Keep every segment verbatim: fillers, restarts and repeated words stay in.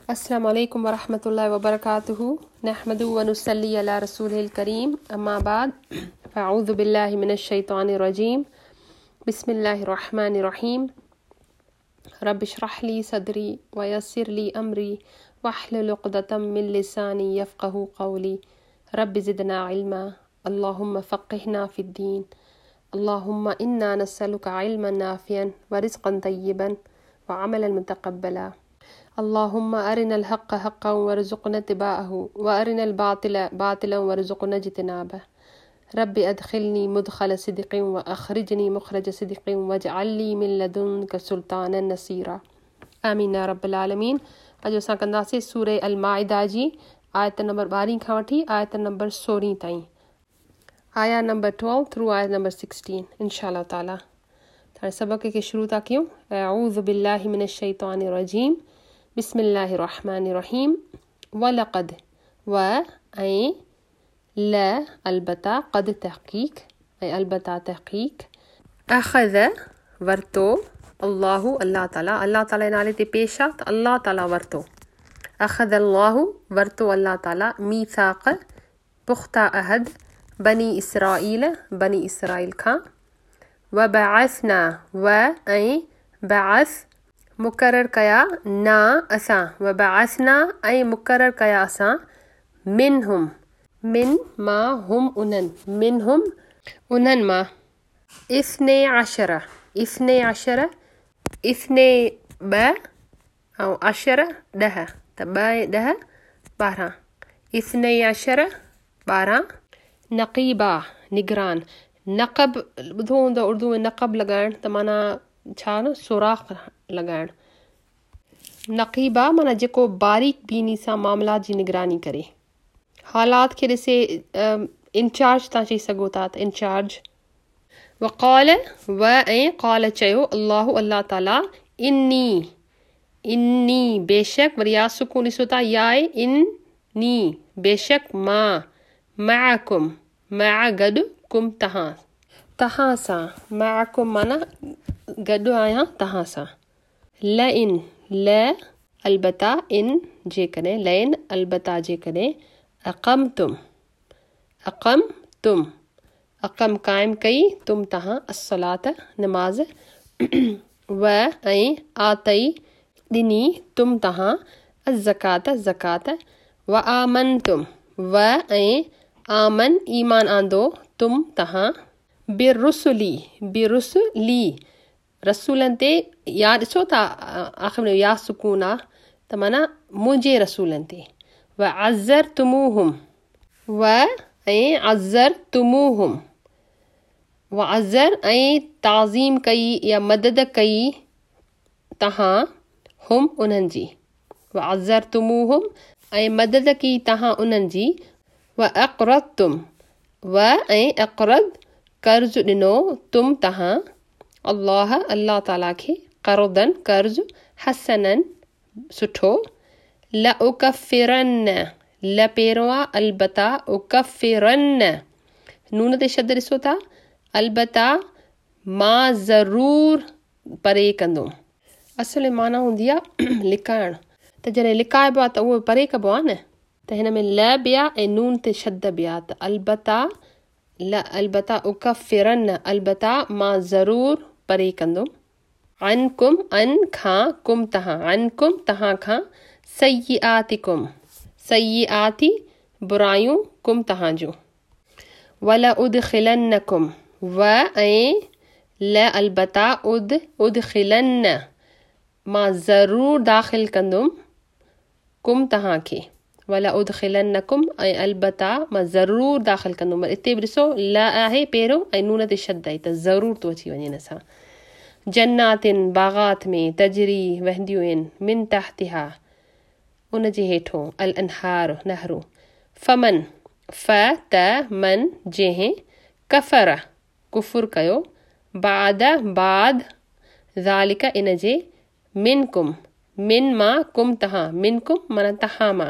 अस्सलामु अलैकुम वरहमतुल्लाहि वबरकातुहू नहमदु व नुसल्ली अला रसूलिल करीम अम्मा बाद फ़अऊज़ु बिल्लाहि मिनश शैतानिर रजीम बिस्मिल्लाहिर रहमानिर रहीम रब्बि इश्रह ली सदरी व यस्सिर ली अमरी वहलुल उक़दतम मिन लिसानी यफ़क़हू क़ौली रब्बि ज़िदना इल्मा अल्लाहुम्मा फ़क़्हिना फ़िद्दीन अल्लाहुम्मा इन्ना नस्अलुका इल्मन नाफ़िअन व रिज़्क़न तय्यिबन व अमलन मुतक़ब्बला अल्लाहुम्मा अरिनल हक़्क़ हक़्क़न वरज़ुक़ना इत्तिबाअहू व अरिनल बातिला बातिलन वरज़ुक़ना इज्तिनाबह रब्बि अदख़िलनी मुदख़ल सिद्क़िन व अख़रिजनी मुख़रज सिद्क़िन वजअल ली मिन लदुनका सुल्तानन नसीरा आमीन या रब्बल आलमीन। अॼु असां कंदासीं सूरह अल माइदा जी आयत नंबर ॿारहीं खां वठी आयत नंबर सोरहीं ताईं, आया नंबर ट्वेल्व थ्रू आयत नंबर सिक्सटीन इंशाअल्लाह ताला। हाणे सबक़ खे शुरू था कयूं। अऊज़ु बिल्लाहि मिनश शैतानिर रजीम बिस्मिल्लाहिर रहमानिर रहीम वलक़द व ऐं ल अलबता क़द तहक़ीक़ ऐं अलबता तहक़ीक़ अख़ज़ वरतो अल्लाहु अल्लाह ताला अल्लाह ताला नाले ते पेश आहे त अल्लाह ताला वरतो अख़ज़ अल्लाहु वरतो अल्लाह ताला मीसाक़ पुख़्ता अहद बनी इसराईल बनी इसराईल खां व बअसना व ऐं बअस मुक़रर कया ना असां व बअसना ऐं मुक़रर कया असां मिनहुम मिन मां हुम उन्हनि मिनहुम उन्हनि मां इस्ने अशर इस्ने अशर इस्ने ॿ ऐं अशर ॾह त ॿ ॾह ॿारहं इस्ने अशर ॿारहं नक़ीबा निगरान नक़ब ॿुधो हूंदो उर्दू में नक़ब लॻाइण त माना छा न सुराख़ लॻाइण। नक़ीबा माना जेको बारीक बीनी सां मामलात जी निगरानी करे, हालात खे ॾिसे इंचार्ज तव्हां चई सघो था त इंचार्ज। वक़ाल व ऐं क़ाल चयो अल्लाहु अल्लाह ताला इन्नी इन्नी बेशक वरी या सुकून ॾिसो था याए इन नी बेशक मां मअकुम मअ गॾु कुम तव्हां तव्हां सां मअकुम माना गॾु आहियां तव्हां सां ल इन ल अलबता इन जेकॾहिं ल इन अलबता जेकॾहिं अक़म तुम अक़म तुम अक़म क़ाइमु कई तुम तव्हां अस्सलात नमाज़ व ऐं आतई ॾिनी तुम तव्हां अज़कात ज़कात व आमन तुम व ऐं आमन ईमान आंदो तुम तव्हां बिरुसुली बिरुसुली रसूलनि ते या ॾिसो था आख़िर में या सुकून आहे त माना मुंहिंजे रसूलनि ते व अज़र तुमूहुम व ऐं अज़र तुमूहुम व अज़र ऐं ताज़ीम कई या मदद कई तव्हां हुम उन्हनि जी व अज़र तुमूहुम ऐं मदद कई तव्हां उन्हनि जी व अक़रद तुम व ऐं अक़रद कर्ज़ ॾिनो तुम तव्हां अल्लाह अल्लाह ताला खे क़रदन कर्ज़ हसनन सुठो ल उकफ़िरन ल पहिरों आहे अलबता उकफ़िरन नून ते शब्द ॾिसो था अलबता मां ज़रूरु परे कंदुमि। असुल माना हूंदी आहे लिकाइण त जॾहिं लिकाइबो आहे त उहो परे कबो आहे न, त हिन में ल बि आहे ऐं नून ते शब्द बि आहे त अलबता ल अलबता उकफ़िरन अलबता मां ज़रूरु परे कंदुमि अन कुम अन खां कुम तव्हां अन कुम तव्हां खां सय्यातिकुम सय्याति बुरायूं कुम तव्हांजो वला उदखिलन्नकुम व ऐं ल अलबता उद उदखिलन्न मां ज़रूरु दाख़िल कंदुमि कुम तव्हांखे वला उदखिलन्नकुम ऐं अलबता मां ज़रूरु दाख़िल कंदुमि। हिते बि ॾिसो ल आहे पहिरियों ऐं नून ते शब्द आहे त ज़रूरु थो अची वञे हिन सां। जन्नातिन बाग़ात में तजरी वहंदियूं आहिनि मिन तहतिहा उन जे हेठों अल अनहार नहरू फमन फ त मन जंहिं कफ़र कुफुर कयो बाद बाद ज़ालिका इन जे मिन कुम मिन मां कुम तव्हां मिन कुम माना तव्हां मां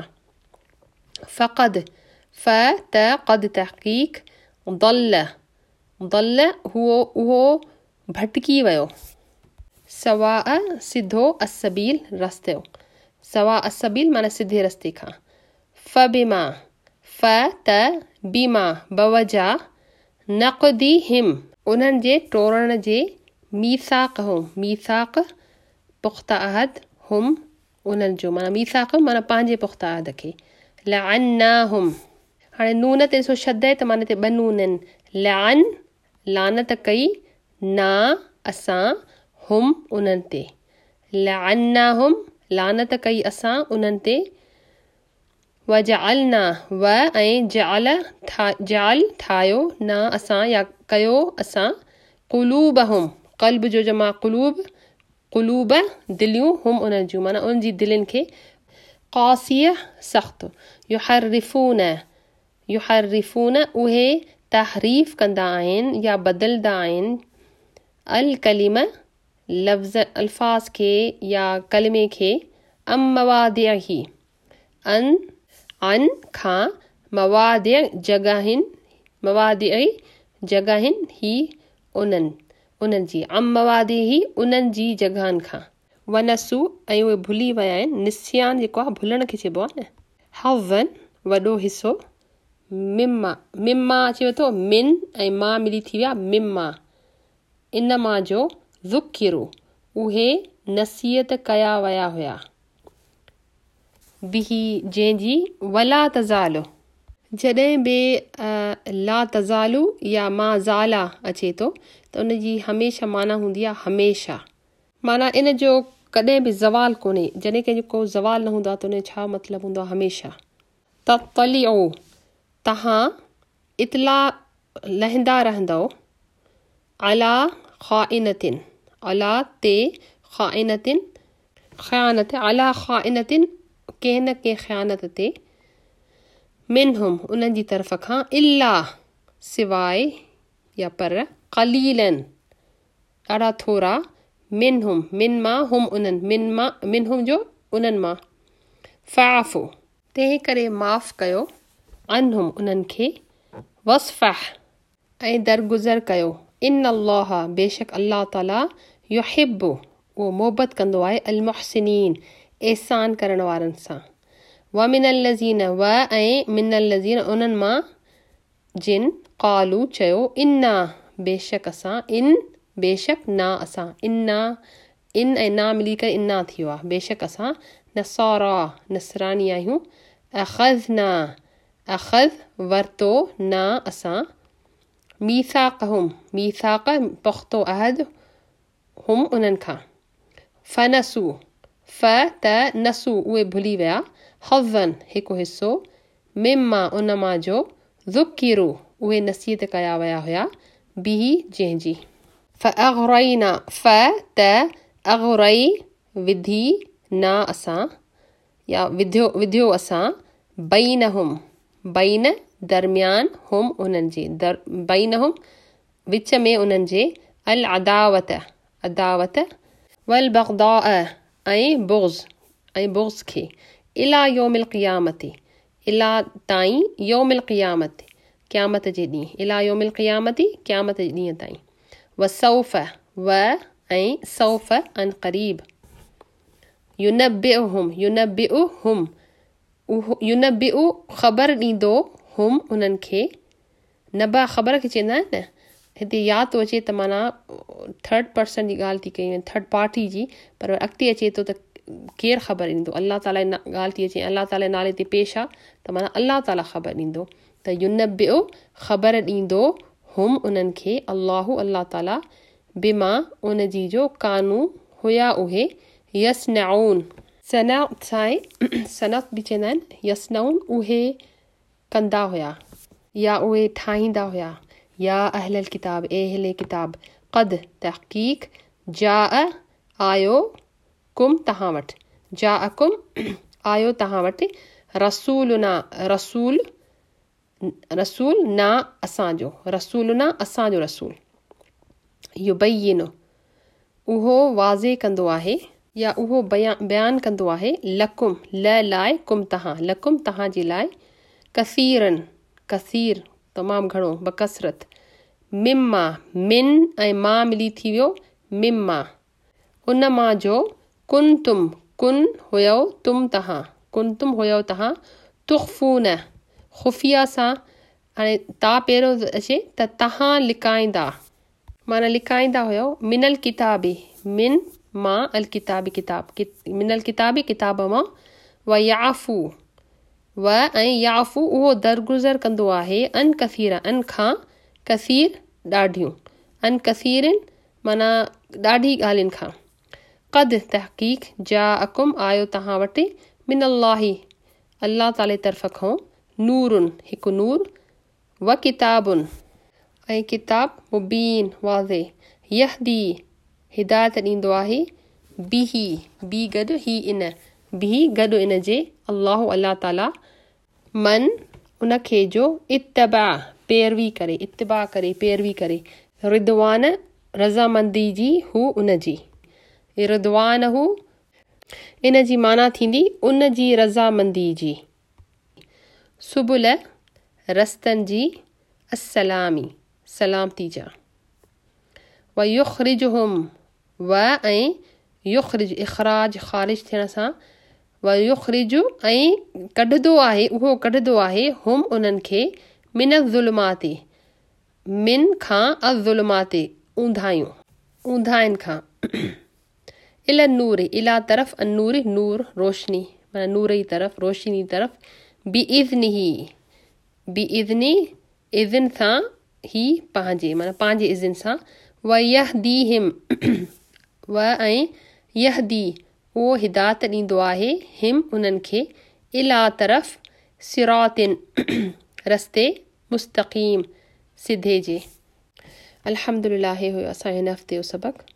फ़क़द फ त क़द तहक़ीक़ दल दल हुओ उहो भटकी वियो सवा सिधो असबील रस्तो सवा असबील माना सिधे रस्ते खां। फबिमा फ त बीमा बवजा नक़दीहिम उन्हनि जे टोड़ण जे मीसाक हो मीसाक पुख्ता अहद हुम उन्हनि जो माना मीसाक माना पंहिंजे पुख्ता अहद खे। लअन्नाहुम हाणे नून ते ॾिसो शद त माना ते ॿ नून आहिनि। लअन लानत कई ना असां हुम उन्हनि ते लअन्नाहुम लानत कई असां उन्हनि ते। वजअलना व ऐं जअल था जअल ठाहियो ना असां या कयो असां क़ुलूबहुम क़ल्ब जो जमा क़ुलूब क़ुलूब दिलियूं हुम उन्हनि जूं माना उन्हनि जी दिलनि खे क़ासिय सख़्तु। युहर्रिफून युहर्रिफून उहे तहरीफ़ कंदा आहिनि या बदिलंदा आहिनि अल कलिम लफ़्ज़ अल्फाज़ खे या कलिमे खे अम मवादिअही अन अन खां मवादिअ जॻहिन मवादिअ जॻहिन ही उन्हनि उन्हनि जी अम मवादिअही उन्हनि जी जॻहनि खां। वनसु ऐं उहे भुली विया आहिनि निस्यान जेको आहे भुलण खे चइबो आहे न। हवन वॾो हिसो मिम्मा मिम्मा अची वठो मिन ऐं मां मिली थी विया मिम्मा इन मां जो ज़ुकिरो उहे नसीहत कया विया हुया बिही जंहिंजी वला तज़ालु जॾहिं बि ला तज़ालु या मा ज़ाला अचे थो त उनजी हमेशह माना हूंदी आहे हमेशह माना इन जो कॾहिं बि ज़वाल कोन्हे। जॾहिं कंहिंजो को ज़वाल न हूंदो आहे त उनजो छा मतिलबु हूंदो आहे हमेशह। ततलिउ तव्हां इतला लहंदा रहंदो अला ख़ाइनतिन अला ते ख़ाइनतिन ख़यानत अला ख़ाइनतिन कंहिं न कंहिं ख़यानत ते मिनहुम उन्हनि जी तरफ़ खां इल्ला सिवाय या पर क़लीलन ॾाढा थोरा मिनहुम मिन मां हुम उन्हनि मिन मां मिनहुम जो उन्हनि मां। फ़ाफ़ु तंहिं करे माफ़ कयो अनहुम उन्हनि खे वसफ़ह ऐं दरगुज़र कयो इन अल्लाह बेशक अल्लाह ताला युहिब्बु उहो मोहबत कंदो आहे अल मुहसिनीन एहसान करण वारनि सां। व मिनल लज़ीन व ऐं मिनल लज़ीन उन्हनि मां जिन क़ालू चयो इन्ना बेशक असां इन बेशक ना असां इन्ना इन ऐं ना मिली करे इन्ना थी वियो आहे बेशक असां नसारा नसरानी आहियूं। अख़ज़ना अख़ज़ वरितो ना असां मीसाक हुम मीसाक पुख्तो अहद हुम उन्हनि खां। फ़नसु फ त नसु उहे भुली विया हज़न हिकु हिसो मिम्मा उन मां जो ज़ुकिरो उहे नसीहत कया विया हुया बिही जंहिंजी। फ़अग़रैना फ त अग़रई विधी ना असां या विधियो विधियो असां बैनहुम बैन दरमियान हुम उन्हनि जे दर बैनहुम विच में उन्हनि जे अल अदावत अदावत वल बग़दाअ ऐं बुग़्ज़ ऐं बुग़्ज़ खे इला यौमिल क़ियामत इला ताईं यौमिल क़ियामत क़यामत जे ॾींहुं इला यौमिल क़ियामत क़यामत जे ॾींहं ताईं। व सौफ़ व ऐं सौफ़ अन क़रीब युनब्बिउहुम युनब्बिउहुम युनब्बिउ ख़बर ॾींदो हुम उन्हनि खे नबा ख़बर खे चवंदा आहिनि न हिते यादि थो अचे त माना थर्ड पर्सन जी ॻाल्हि थी कई वञे थर्ड पार्टी जी पर अॻिते अचे थो त केरु ख़बर ॾींदो अलाह ताला जी ॻाल्हि थी अचे अलाह ताला नाले ते पेश आहे त माना अलाह ताला ख़बर ॾींदो त युनब्बिउ ख़बर ॾींदो हुम उन्हनि खे अल्लाहु अलाह ताला बिमा उन जी जो कानू हुया उहे यसनाउन सना साए सनत बि चवंदा आहिनि यसनाउन उहे कंदा हुया या उहे ठाहींदा हुया। या अहलल किताब ए अहले किताब क़द तहक़ीक़ जा आयो कुम तव्हां वटि जा अकुम आयो तव्हां वटि रसूलना रसूल रसूल ना असांजो रसूल ना असांजो रसूल युबय्यिनु उहो वाज़े कंदो आहे या उहो बयान बयान कंदो आहे लकुम ल लाइ कुम तव्हां लकुम तव्हां जे लाइ कसीरन कसीर तमामु घणो बकसरत मिम्मा मिन ऐं मां मिली थी वियो मिम्मा उन मां जो कुन तुम कुन हुयो तुम तव्हां, कुन तुम हुयो तव्हां, तुख़फ़ून ख़ुफ़िया सां, हाणे ता पहिरियों अचे त तव्हां लिकाईंदा, माना लिकाईंदा हुयो, मिनल किताबी, मिन मां अल किताबी किताब, मिनल किताबी किताब मां, व याफ़ू व ऐं याफ़ू उहो दरगुज़र कंदो आहे, अन कसीर अन खां, कसीर ॾाढियूं, अन कसीरन माना ॾाढी ॻाल्हियुनि खां, क़द तहक़ीक़ जा अकुम आयो तव्हां वटि, मिनल्लाही अल्लाह ताले तरफ़ खां, नूरुन हिकु नूर, व किताबुन ऐं किताब मुबीन वाज़े, यहदी हिदायत ॾींदो आहे, बिही बी गॾु ही इन, बिही गॾु इन जे, अल्लाह अल्लाह ताला, मन उनखे जो, इत्तबा पैरवी करे, इत्तबा करे पैरवी करे, रिदवान रज़ामंदी जी हू उन जी, रिदवान हू इन जी माना थींदी उन जी रज़ामंदी जी, सुबुल रस्तनि जी, अस्सलामी सलामती जा, व युख़रिजुहुम व ऐं युख़रिज इख़राज ख़ारिज थियण सां, व युख़रिजु ऐं कढंदो आहे, उहो कढंदो आहे, हुम उन्हनि खे, मिन ज़ुल्माती मिन खां अज़ुल्माती ऊंधायूं, ऊंधाइनि खां, इल नूर इला तरफ़ अनूर नूर रोशनी, माना नूर जी तरफ़ रोशनी तरफ़, बि इज़्निही बि इज़्नी इज़न सां ही पंहिंजे, माना पंहिंजे इज़न सां, व यहदीहिम व ऐं यहदी उहो हिदायत ॾींदो आहे, हिम उन्हनि खे, इला तरफ़ सिरातिन रस्ते मुस्तक़ीम सिधे जे। अल्हम्दुलिल्लाह हुयो असां हिन हफ़्ते जो सबक़।